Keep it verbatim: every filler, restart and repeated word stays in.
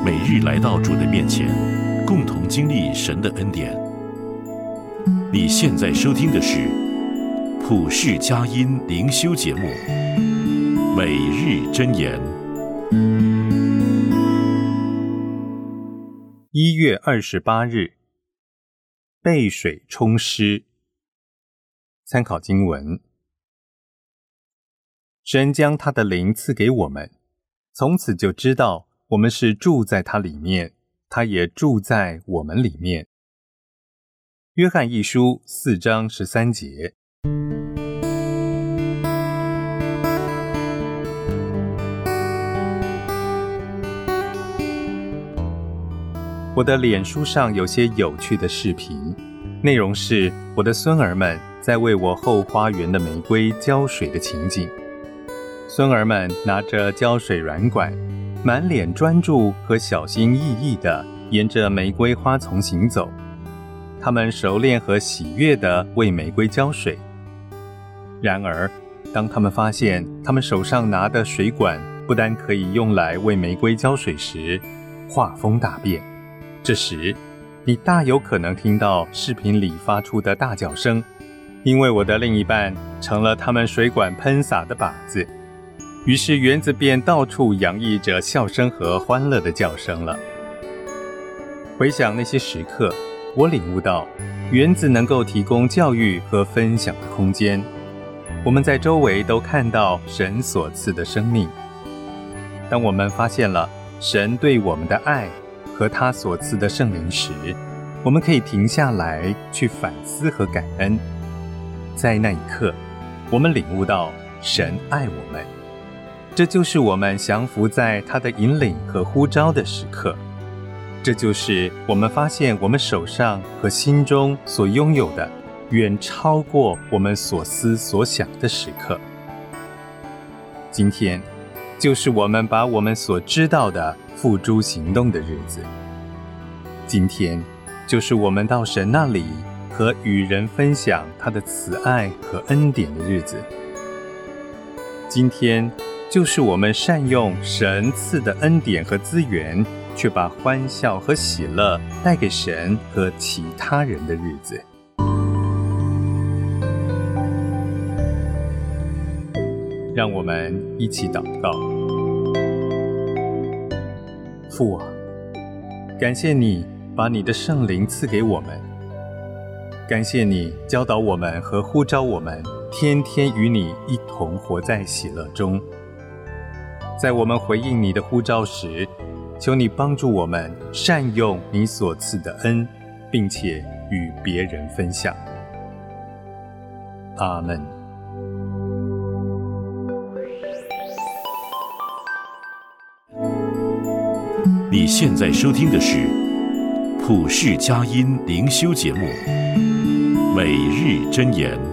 每日来到主的面前，共同经历神的恩典。你现在收听的是普世佳音灵修节目《每日箴言》。 一月二十八日，被水冲湿。参考经文：神将他的灵赐给我们，从此就知道我们是住在他里面，他也住在我们里面。约翰一书四章十三节。我的脸书上有些有趣的视频，内容是我的孙儿们在为我后花园的玫瑰浇水的情景。孙儿们拿着浇水软管，满脸专注和小心翼翼地沿着玫瑰花丛行走。他们熟练和喜悦地为玫瑰浇水。然而，当他们发现他们手上拿的水管不单可以用来为玫瑰浇水时，画风大变。这时，你大有可能听到视频里发出的大叫声，因为我的另一半成了他们水管喷洒的靶子。于是园子便到处洋溢着笑声和欢乐的叫声了。回想那些时刻，我领悟到，园子能够提供教育和分享的空间。我们在周围都看到神所赐的生命。当我们发现了神对我们的爱和他所赐的圣灵时，我们可以停下来去反思和感恩。在那一刻，我们领悟到神爱我们，这就是我们降服在他的引领和呼召的时刻。这就是我们发现我们手上和心中所拥有的远超过我们所思所想的时刻。今天就是我们把我们所知道的付诸行动的日子。今天就是我们到神那里和与人分享他的慈爱和恩典的日子。今天就是我们善用神赐的恩典和资源，却把欢笑和喜乐带给神和其他人的日子。让我们一起祷告。父啊，感谢你把你的圣灵赐给我们，感谢你教导我们和呼召我们天天与你一同活在喜乐中。在我们回应你的呼召时，求你帮助我们善用你所赐的恩，并且与别人分享。阿们。 你现在收听的是普世佳音灵修节目《每日箴言》。